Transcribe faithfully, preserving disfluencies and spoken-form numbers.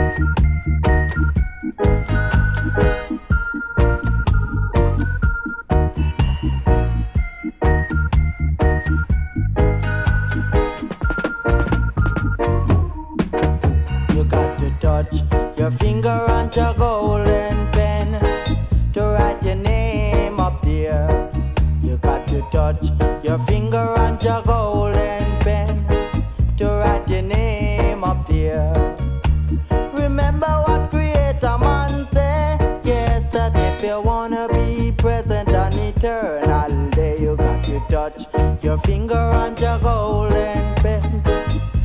You got to touch your finger on your golden pen to write your name up there. You got to touch your finger on your golden pen to write your name up there. Remember what Creator Man said, yes, that if you wanna be present and eternal day, you got to touch your finger on your golden pen